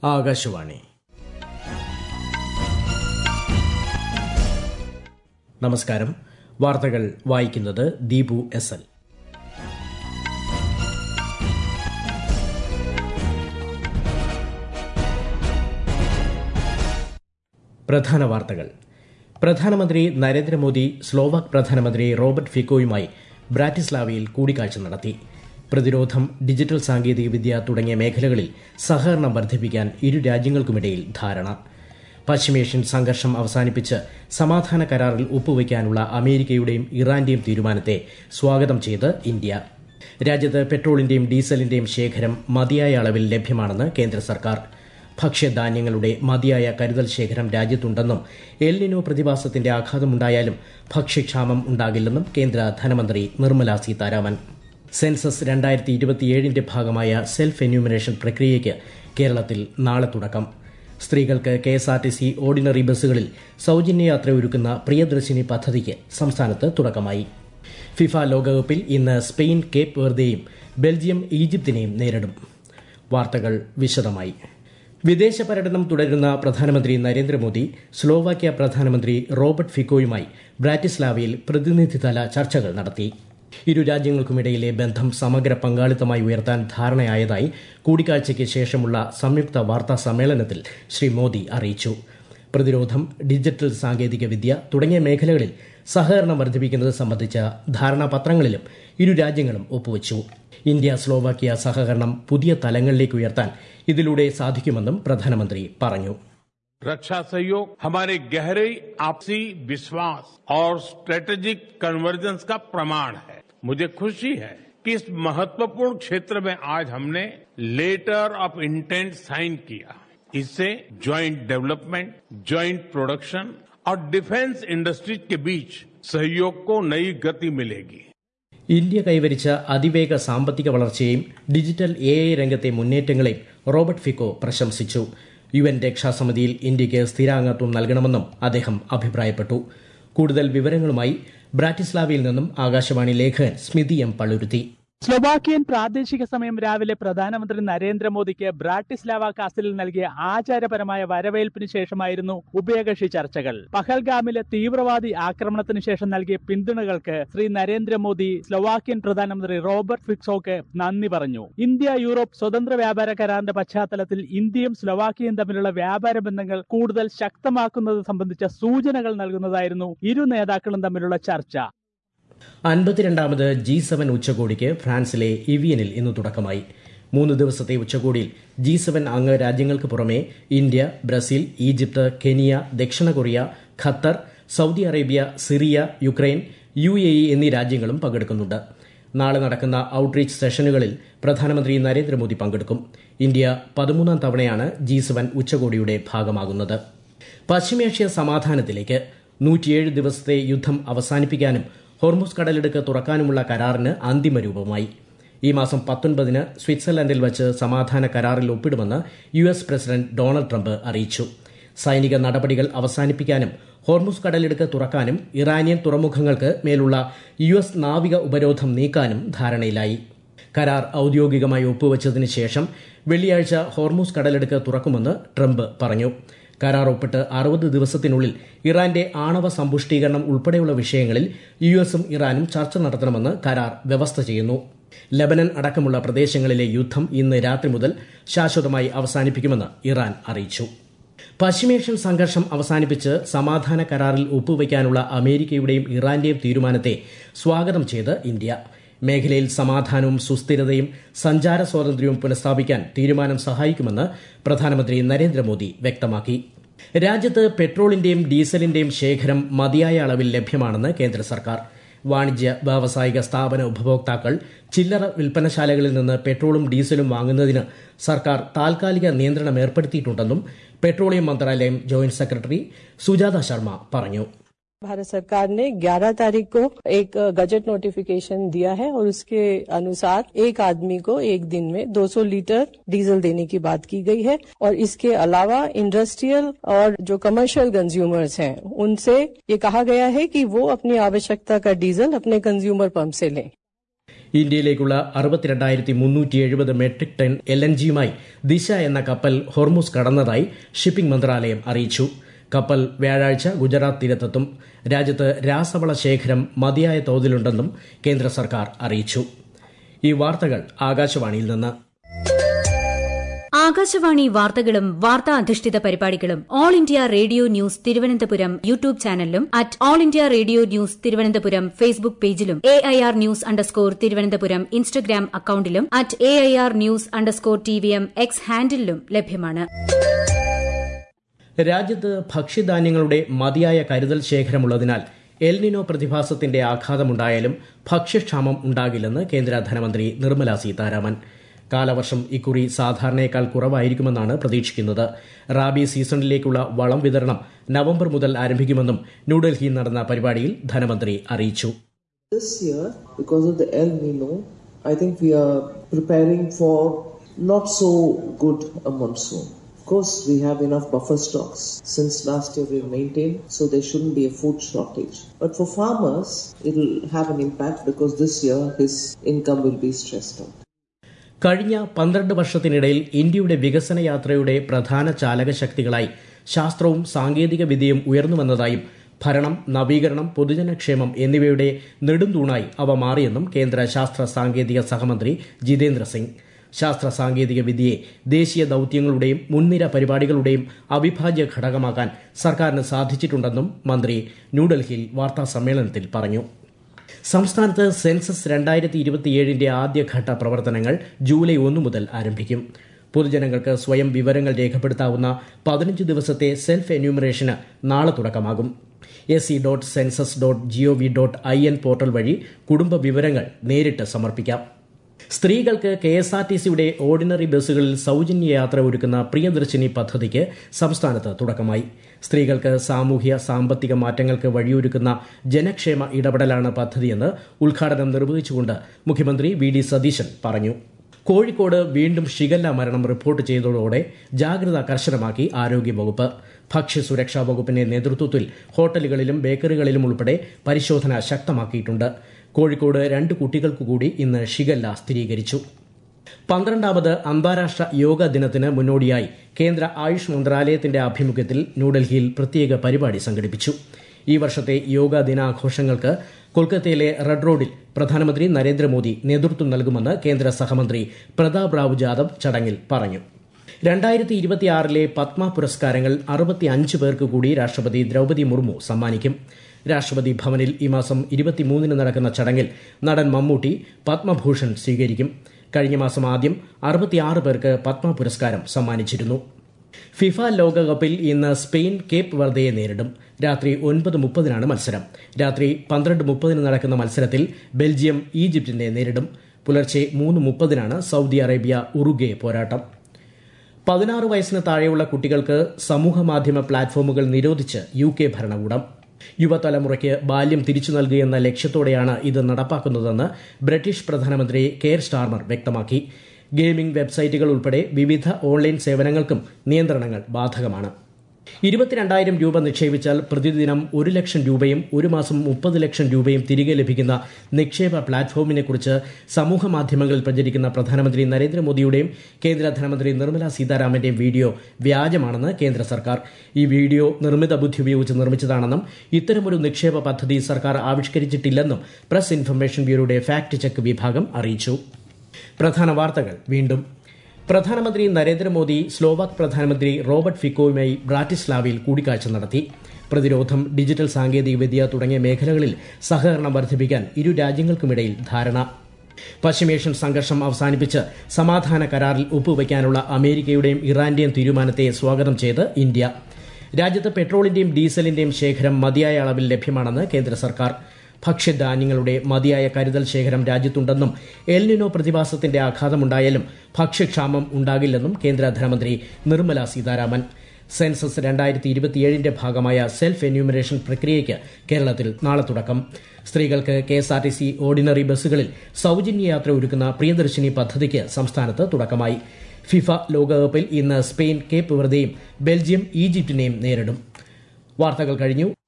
ആകാശവാണി. നമസ്കാരം. വാർത്തകൾ വായിക്കുന്നത് ദീപു എസ് എൽ. പ്രധാന വാർത്തകൾ. പ്രധാനമന്ത്രി നരേന്ദ്രമോദി സ്ലോവാക് പ്രധാനമന്ത്രി റോബർട്ട് ഫിക്കോയുമായി ബ്രാറ്റിസ്ലാവയിൽ കൂടിക്കാഴ്ച നടത്തി. പ്രതിരോധം, ഡിജിറ്റൽ സാങ്കേതികവിദ്യ തുടങ്ങിയ മേഖലകളിൽ സഹകരണം വർദ്ധിപ്പിക്കാൻ ഇരു രാജ്യങ്ങൾക്കുമിടയിൽ ധാരണ. പശ്ചിമേഷ്യൻ സംഘർഷം അവസാനിപ്പിച്ച് സമാധാന കരാറിൽ ഒപ്പുവയ്ക്കാനുള്ള അമേരിക്കയുടെയും ഇറാന്റെയും തീരുമാനത്തെ സ്വാഗതം ചെയ്ത് ഇന്ത്യ. രാജ്യത്ത് പെട്രോളിന്റെയും ഡീസലിന്റെയും ശേഖരം മതിയായ അളവിൽ ലഭ്യമാണെന്ന് കേന്ദ്ര സർക്കാർ. ഭക്ഷ്യധാന്യങ്ങളുടെ മതിയായ കരുതൽ ശേഖരം രാജ്യത്തുണ്ടെന്നും എൽ നിനോ പ്രതിഭാസത്തിന്റെ ആഘാതമുണ്ടായാലും ഭക്ഷ്യക്ഷാമം ഉണ്ടാകില്ലെന്നും കേന്ദ്ര ധനമന്ത്രി നിർമ്മല സീതാരാമൻ. സെൻസസ് 2027ന്റെ ഭാഗമായ സെൽഫ് എന്യൂമറേഷൻ പ്രക്രിയയ്ക്ക് കേരളത്തിൽ നാളെ തുടക്കം. സ്ത്രീകൾക്ക് KSRTC ഓർഡിനറി ബസ്സുകളിൽ സൌജന്യ യാത്ര ഒരുക്കുന്ന പ്രിയദർശിനി പദ്ധതിക്ക് സംസ്ഥാനത്ത് തുടക്കമായി. ഫിഫ ലോകകപ്പിൽ ഇന്ന് സ്പെയിൻ കേപ്പ് വെർദെയും ബെൽജിയം ഈജിപ്തിനെയും നേരിടും. വാർത്തകൾ വിശദമായി. വിദേശ പര്യടനം തുടരുന്ന പ്രധാനമന്ത്രി നരേന്ദ്രമോദി സ്ലോവാക്യ പ്രധാനമന്ത്രി റോബർട്ട് ഫിക്കോയുമായി ബ്രാറ്റിസ്ലാവയിൽ പ്രതിനിധിതല ചർച്ചകൾ നടത്തി. ഇരു രാജ്യങ്ങൾക്കുമിടയിലെ ബന്ധം സമഗ്ര പങ്കാളിത്തമായി ഉയർത്താൻ ധാരണയായതായി കൂടിക്കാഴ്ചയ്ക്ക് ശേഷമുള്ള സംയുക്ത വാർത്താ സമ്മേളനത്തിൽ ശ്രീ മോദി അറിയിച്ചു. പ്രതിരോധം, ഡിജിറ്റൽ സാങ്കേതികവിദ്യ തുടങ്ങിയ മേഖലകളിൽ സഹകരണം വർദ്ധിപ്പിക്കുന്നത് സംബന്ധിച്ച ധാരണാപത്രങ്ങളിലും ഇരു രാജ്യങ്ങളും ഒപ്പുവച്ചു. ഇന്ത്യ സ്ലോവാക്യ സഹകരണം പുതിയ തലങ്ങളിലേക്ക് ഉയർത്താൻ ഇതിലൂടെ സാധിക്കുമെന്നും പ്രധാനമന്ത്രി പറഞ്ഞു. रक्षा सहयोग हमारे गहरे आपसी विश्वास और स्ट्रेटेजिक कन्वर्जेंस का प्रमाण है. मुझे खुशी है कि इस महत्वपूर्ण क्षेत्र में आज हमने लेटर ऑफ इंटेंट साइन किया. इससे ज्वाइंट डेवलपमेंट, ज्वाइंट प्रोडक्शन और डिफेंस इंडस्ट्रीज के बीच सहयोग को नई गति मिलेगी. ഇന്ത്യ കൈവരിച്ച അതിവേഗ സാമ്പത്തിക വളർച്ചയെയും ഡിജിറ്റൽ AI രംഗത്തെ മുന്നേറ്റങ്ങളെയും റോബർട്ട് ഫിക്കോ പ്രശംസിച്ചു. UN രക്ഷാസമിതിയിൽ ഇന്ത്യയ്ക്ക് സ്ഥിരാംഗത്വം നൽകണമെന്നും അദ്ദേഹം അഭിപ്രായപ്പെട്ടു. കൂടുതൽ വിവരങ്ങളുമായി ബ്രാറ്റിസ്ലാവയിൽ നിന്നും ആകാശവാണി ലേഖകൻ സ്മിതി M. പള്ളുരുത്തി. സ്ലൊവാക്കിയൻ പ്രാദേശിക സമയം രാവിലെ പ്രധാനമന്ത്രി നരേന്ദ്രമോദിക്ക് ബ്രാറ്റിസ്ലാവ കാസിലിൽ നൽകിയ ആചാരപരമായ വരവേൽപ്പിന് ശേഷമായിരുന്നു ഉഭയകക്ഷി ചർച്ചകൾ. പഹൽഗാമിലെ തീവ്രവാദി ആക്രമണത്തിന് ശേഷം നൽകിയ പിന്തുണകൾക്ക് ശ്രീ നരേന്ദ്രമോദി സ്ലൊവാക്കിയൻ പ്രധാനമന്ത്രി റോബർട്ട് ഫിക്കോയ്ക്ക് നന്ദി പറഞ്ഞു. ഇന്ത്യ യൂറോപ്പ് സ്വതന്ത്ര വ്യാപാര കരാറിന്റെ പശ്ചാത്തലത്തിൽ ഇന്ത്യയും സ്ലൊവാക്കിയയും തമ്മിലുള്ള വ്യാപാര ബന്ധങ്ങൾ കൂടുതൽ ശക്തമാക്കുന്നത് സംബന്ധിച്ച സൂചനകൾ നൽകുന്നതായിരുന്നു ഇരു നേതാക്കളും തമ്മിലുള്ള ചർച്ച. 52ാമത് G7 ഉച്ചകോടിക്ക് ഫ്രാൻസിലെ ഇവിയനിൽ ഇന്ന് തുടക്കമായി. 3 ദിവസത്തെ ഉച്ചകോടിയിൽ G7 അംഗ രാജ്യങ്ങൾക്ക് പുറമെ ഇന്ത്യ, ബ്രസീൽ, ഈജിപ്ത്, കെനിയ, ദക്ഷിണ Korea, Qatar, Saudi Arabia, Syria, Ukraine, UAE എന്നീ രാജ്യങ്ങളും പങ്കെടുക്കുന്നുണ്ട്. നാളെ നടക്കുന്ന ഔട്ട്റീച്ച് സെഷനുകളിൽ പ്രധാനമന്ത്രി നരേന്ദ്രമോദി പങ്കെടുക്കും. ഇന്ത്യ 13ാം തവണയാണ് G7 ഉച്ചകോടിയുടെ ഭാഗമാകുന്നത്. പശ്ചിമേഷ്യ സമാധാനത്തിലേക്ക് 107 ദിവസത്തെ യുദ്ധം അവസാനിപ്പിക്കാനും ഹോർമുസ് കടലിടുക്ക് തുറക്കാനുമുള്ള കരാറിന് അന്തിമ രൂപമായി. ഈ മാസം 19-ന് സ്വിറ്റ്സർലൻഡിൽ വച്ച് സമാധാന കരാറിൽ ഒപ്പിടുമെന്ന് US പ്രസിഡന്റ് ഡൊണാൾഡ് ട്രംപ് അറിയിച്ചു. സൈനിക നടപടികൾ അവസാനിപ്പിക്കാനും ഹോർമുസ് കടലിടുക്ക് തുറക്കാനും ഇറാനിയൻ തുറമുഖങ്ങൾക്ക് മേലുള്ള US നാവിക ഉപരോധം നീക്കാനും ധാരണയിലായി. കരാർ ഔദ്യോഗികമായി ഒപ്പുവച്ചതിന് ശേഷം വെള്ളിയാഴ്ച ഹോർമുസ് കടലിടുക്ക് തുറക്കുമെന്ന് ട്രംപ് പറഞ്ഞു. കരാർ ഒപ്പിട്ട് 60 ദിവസത്തിനുള്ളിൽ ഇറാന്റെ ആണവ സമ്പുഷ്ടീകരണം ഉൾപ്പെടെയുള്ള വിഷയങ്ങളിൽ USഉം ഇറാനും ചർച്ച നടത്തണമെന്ന് കരാർ വ്യവസ്ഥ ചെയ്യുന്നു. ലബനൻ അടക്കമുള്ള പ്രദേശങ്ങളിലെ യുദ്ധം ഇന്ന് രാത്രി മുതൽ ശാശ്വതമായി അവസാനിപ്പിക്കുമെന്ന് ഇറാൻ അറിയിച്ചു. പശ്ചിമേഷ്യൻ സംഘർഷം അവസാനിപ്പിച്ച് സമാധാന കരാറിൽ ഒപ്പുവയ്ക്കാനുള്ള അമേരിക്കയുടെയും ഇറാന്റെയും തീരുമാനത്തെ സ്വാഗതം ചെയ്ത് ഇന്ത്യ. മേഖലയിൽ സമാധാനവും സുസ്ഥിരതയും സഞ്ചാര സ്വാതന്ത്ര്യവും പുനഃസ്ഥാപിക്കാൻ തീരുമാനം സഹായിക്കുമെന്ന് പ്രധാനമന്ത്രി നരേന്ദ്രമോദി വ്യക്തമാക്കി. രാജ്യത്ത് പെട്രോളിന്റെയും ഡീസലിന്റെയും ശേഖരം മതിയായ അളവിൽ ലഭ്യമാണെന്ന് കേന്ദ്ര സർക്കാർ. വാണിജ്യ വ്യാവസായിക സ്ഥാപന ഉപഭോക്താക്കൾ ചില്ലറ വിൽപ്പനശാലകളിൽ നിന്ന് പെട്രോളും ഡീസലും വാങ്ങുന്നതിന് സർക്കാർ താൽക്കാലിക നിയന്ത്രണം ഏർപ്പെടുത്തിയിട്ടുണ്ടെന്നും പെട്രോളിയം മന്ത്രാലയം ജോയിന്റ് സെക്രട്ടറി സുജാത ശർമ്മ പറഞ്ഞു. भारत सरकार ने 11 तारीख को एक गजट नोटिफिकेशन दिया है और उसके अनुसार एक आदमी को एक दिन में 200 लीटर डीजल देने की बात की गई है और इसके अलावा इंडस्ट्रियल और जो कमर्शियल कंज्यूमर्स हैं उनसे ये कहा गया है कि वो अपनी आवश्यकता का डीजल अपने कंज्यूमर पंप से लें. ഇന്ത്യയിലേക്കുള്ള 62,370 മെട്രിക് ടൺ LNGയുമായി ദിശ എന്ന കപ്പൽ ഹോർമുസ് കടന്നതായി ഷിപ്പിംഗ് മന്ത്രാലയം അറിയിച്ചു. കപ്പൽ വ്യാഴാഴ്ച ഗുജറാത്ത് തീരത്തെത്തും. രാജ്യത്ത് രാസവള ശേഖരം മതിയായ തോതിലുണ്ടെന്നും കേന്ദ്ര സർക്കാർ അറിയിച്ചു. ഈ വാർത്തകൾ ആകാശവാണിയിൽ നിന്ന്. ആകാശവാണി വാർത്തകളും വാർത്താ അധിഷ്ഠിത പരിപാടികളും all India radio news Thiruvananthapuram YouTube ചാനലിലും all India radio news Thiruvananthapuram Facebook പേജിലും AIR ന്യൂസ് _തിരുവനന്തപുരം ഇൻസ്റ്റഗ്രാം അക്കൌണ്ടിലും AIR ന്യൂസ് _TVM X ഹാൻഡിലും ലഭ്യമാണ്. രാജ്യത്ത് ഭക്ഷ്യധാന്യങ്ങളുടെ മതിയായ കരുതൽ ശേഖരമുള്ളതിനാൽ എൽനിനോ പ്രതിഭാസത്തിന്റെ ആഘാതമുണ്ടായാലും ഭക്ഷ്യക്ഷാമം ഉണ്ടാകില്ലെന്ന് കേന്ദ്ര ധനമന്ത്രി നിർമ്മല സീതാരാമൻ. കാലവർഷം ഇക്കുറി സാധാരണയേക്കാൾ കുറവായിരിക്കുമെന്നാണ് പ്രതീക്ഷിക്കുന്നത്. റാബി സീസണിലേക്കുള്ള വളം വിതരണം നവംബർ മുതൽ ആരംഭിക്കുമെന്നും ന്യൂഡൽഹിയിൽ നടന്ന പരിപാടിയിൽ ധനമന്ത്രി അറിയിച്ചു. This year, because of the El Nino, I think we are preparing for not so good a monsoon. Of course, we have enough buffer stocks. Since last year we've maintained, so there shouldn't be a food shortage. But for farmers, it'll have an impact because this year his income will be stressed out. കഴിഞ്ഞ 12 വർഷത്തിനിടയിൽ ഇന്ത്യയുടെ വികസന യാത്രയുടെ പ്രധാന ചാലകശക്തികളായി ശാസ്ത്രവും സാങ്കേതിക വിദ്യയും ഉയർന്നുവന്നതായും ഭരണം, നവീകരണം, പൊതുജനക്ഷേമം എന്നിവയുടെ നെടുംതൂണായി അവ മാറിയെന്നും കേന്ദ്ര ശാസ്ത്ര സാങ്കേതിക സഹമന്ത്രി ജിതേന്ദ്ര സിംഗ്. ശാസ്ത്ര സാങ്കേതിക വിദ്യയെ ദേശീയ ദൌത്യങ്ങളുടെയും മുൻനിര പരിപാടികളുടെയും അവിഭാജ്യ ഘടകമാക്കാൻ സർക്കാരിന് സാധിച്ചിട്ടുണ്ടെന്നും മന്ത്രി ന്യൂഡൽഹിയിൽ വാർത്താസമ്മേളനത്തിൽ പറഞ്ഞു. സംസ്ഥാനത്ത് സെൻസസ് 2027ന്റെ ആദ്യഘട്ട പ്രവർത്തനങ്ങൾ ജൂലൈ 1 മുതൽ ആരംഭിക്കും. പൊതുജനങ്ങൾക്ക് സ്വയം വിവരങ്ങൾ രേഖപ്പെടുത്താവുന്ന 15 ദിവസത്തെ സെൽഫ് എന്യൂമറേഷന് നാളെ തുടക്കമാകും. se.census.gov.in പോർട്ടൽ വഴി കുടുംബ വിവരങ്ങൾ നേരിട്ട് സമർപ്പിക്കാം. സ്ത്രീകൾക്ക് KSRTCയുടെ ഓർഡിനറി ബസ്സുകളിൽ സൌജന്യ യാത്ര ഒരുക്കുന്ന പ്രിയദർശിനി പദ്ധതിക്ക് സംസ്ഥാനത്ത് തുടക്കമായി. സ്ത്രീകൾക്ക് സാമൂഹ്യ സാമ്പത്തിക മാറ്റങ്ങൾക്ക് വഴിയൊരുക്കുന്ന ജനക്ഷേമ ഇടപെടലാണ് പദ്ധതിയെന്ന് ഉദ്ഘാടനം നിർവഹിച്ചുകൊണ്ട് മുഖ്യമന്ത്രി VD സതീശൻ പറഞ്ഞു. കോഴിക്കോട് വീണ്ടും ഷിഗല്ല മരണം റിപ്പോർട്ട് ചെയ്തതോടെ ജാഗ്രത കർശനമാക്കി ആരോഗ്യവകുപ്പ്. ഭക്ഷ്യസുരക്ഷാ വകുപ്പിന്റെ നേതൃത്വത്തിൽ ഹോട്ടലുകളിലും ബേക്കറികളിലും ഉൾപ്പെടെ പരിശോധന ശക്തമാക്കിയിട്ടുണ്ട്. കോഴിക്കോട് 2 കുട്ടികൾക്കു കൂടി ഇന്ന് ഷിഗല്ല സ്ഥിരീകരിച്ചു. 12ാമത് അന്താരാഷ്ട്ര യോഗ ദിനത്തിന് മുന്നോടിയായി കേന്ദ്ര ആയുഷ് മന്ത്രാലയത്തിന്റെ ആഭിമുഖ്യത്തിൽ ന്യൂഡൽഹിയിൽ പ്രത്യേക പരിപാടി സംഘടിപ്പിച്ചു. ഈ വർഷത്തെ യോഗ ദിനാഘോഷങ്ങൾക്ക് കൊൽക്കത്തയിലെ റെഡ് റോഡിൽ പ്രധാനമന്ത്രി നരേന്ദ്രമോദി നേതൃത്വം നൽകുമെന്ന് കേന്ദ്ര സഹമന്ത്രി പ്രതാപ് റാവു ജാദവ് ചടങ്ങിൽ പറഞ്ഞു. 2026ലെ പത്മ പുരസ്കാരങ്ങൾ 65 പേർക്ക് കൂടി രാഷ്ട്രപതി ദ്രൌപദി മുർമു സമ്മാനിക്കും. രാഷ്ട്രപതി ഭവനിൽ ഈ മാസം 23 നടക്കുന്ന ചടങ്ങിൽ നടൻ മമ്മൂട്ടി പത്മഭൂഷൺ സ്വീകരിക്കും. കഴിഞ്ഞ മാസം ആദ്യം 66 പേർക്ക് പത്മ പുരസ്കാരം സമ്മാനിച്ചിരുന്നു. ഫിഫ ലോകകപ്പിൽ ഇന്ന് സ്പെയിൻ കേപ്പ് വെർദയെ നേരിടും. രാത്രി 9:30 മത്സരം. രാത്രി 12:30 നടക്കുന്ന മത്സരത്തിൽ ബെൽജിയം ഈജിപ്തിനെ നേരിടും. പുലർച്ചെ 3:30 സൌദി അറേബ്യ ഉറുഗ്വേ പോരാട്ടം. 16 വയസ്സിന് താഴെയുള്ള കുട്ടികൾക്ക് സമൂഹമാധ്യമ പ്ലാറ്റ്ഫോമുകൾ നിരോധിച്ച് UK ഭരണകൂടം. യുവതലമുറയ്ക്ക് ബാല്യം തിരിച്ചു നൽകുകയെന്ന ലക്ഷ്യത്തോടെയാണ് ഇത് നടപ്പാക്കുന്നതെന്ന് ബ്രിട്ടീഷ് പ്രധാനമന്ത്രി കെയർ സ്റ്റാർമർ വ്യക്തമാക്കി. ഗെയിമിംഗ് വെബ്സൈറ്റുകൾ ഉൾപ്പെടെ വിവിധ ഓൺലൈൻ സേവനങ്ങൾക്കും നിയന്ത്രണങ്ങൾ ബാധകമാണ്. 22,000 രൂപ നിക്ഷേപിച്ചാൽ പ്രതിദിനം 1 ലക്ഷം രൂപയും ഒരു മാസം 30 ലക്ഷം രൂപയും തിരികെ ലഭിക്കുന്ന നിക്ഷേപ പ്ലാറ്റ്ഫോമിനെക്കുറിച്ച് സമൂഹമാധ്യമങ്ങളിൽ പ്രചരിക്കുന്ന പ്രധാനമന്ത്രി നരേന്ദ്രമോദിയുടെയും കേന്ദ്ര ധനമന്ത്രി നിർമ്മല സീതാരാമന്റെയും വീഡിയോ വ്യാജമാണെന്ന് കേന്ദ്ര സർക്കാർ. ഈ വീഡിയോ നിർമ്മിത ബുദ്ധി ഉപയോഗിച്ച് നിർമ്മിച്ചതാണെന്നും ഇത്തരമൊരു നിക്ഷേപ പദ്ധതി സർക്കാർ ആവിഷ്കരിച്ചിട്ടില്ലെന്നും പ്രസ് ഇൻഫർമേഷൻ ബ്യൂറോയുടെ ഫാക്ട് ചെക്ക് വിഭാഗം അറിയിച്ചു. പ്രധാന വാർത്തകൾ വീണ്ടും. പ്രധാനമന്ത്രി നരേന്ദ്രമോദി സ്ലോവാക് പ്രധാനമന്ത്രി റോബർട്ട് ഫിക്കോയുമായി ബ്രാറ്റിസ്ലാവയിൽ കൂടിക്കാഴ്ച നടത്തി. പ്രതിരോധം, ഡിജിറ്റൽ സാങ്കേതികവിദ്യ തുടങ്ങിയ മേഖലകളിൽ സഹകരണം വർദ്ധിപ്പിക്കാൻ ഇരു രാജ്യങ്ങൾക്കുമിടയിൽ ധാരണ. പശ്ചിമേഷ്യൻ സംഘർഷം അവസാനിപ്പിച്ച് സമാധാന കരാറിൽ ഒപ്പുവയ്ക്കാനുള്ള അമേരിക്കയുടെയും ഇറാന്റെയും തീരുമാനത്തെ സ്വാഗതം ചെയ്ത് ഇന്ത്യ. രാജ്യത്ത് പെട്രോളിന്റെയും ഡീസലിന്റെയും ശേഖരം മതിയായ അളവിൽ ലഭ്യമാണെന്ന് കേന്ദ്ര സർക്കാർ. ഭക്ഷ്യധാന്യങ്ങളുടെ മതിയായ കരുതൽ ശേഖരം രാജ്യത്തുണ്ടെന്നും എൽനിനോ പ്രതിഭാസത്തിന്റെ ആഘാതമുണ്ടായാലും ഭക്ഷ്യക്ഷാമം ഉണ്ടാകില്ലെന്നും കേന്ദ്ര ധനമന്ത്രി നിർമ്മല സീതാരാമൻ. സെൻസസ് 2027ന്റെ ഭാഗമായ സെൽഫ് എന്യൂമറേഷൻ പ്രക്രിയയ്ക്ക് കേരളത്തിൽ നാളെ തുടക്കം. സ്ത്രീകൾക്ക് KSRTC ഓർഡിനറി ബസ്സുകളിൽ സൌജന്യ യാത്ര ഒരുക്കുന്ന പ്രിയദർശിനി പദ്ധതിക്ക് സംസ്ഥാനത്ത് തുടക്കമായി. ഫിഫ ലോകകപ്പിൽ ഇന്ന് സ്പെയിൻ കേപ്പ് വെർദെയും ബെൽജിയം ഈജിപ്തിനെയും നേരിടും. വാർത്തകൾ കഴിഞ്ഞു.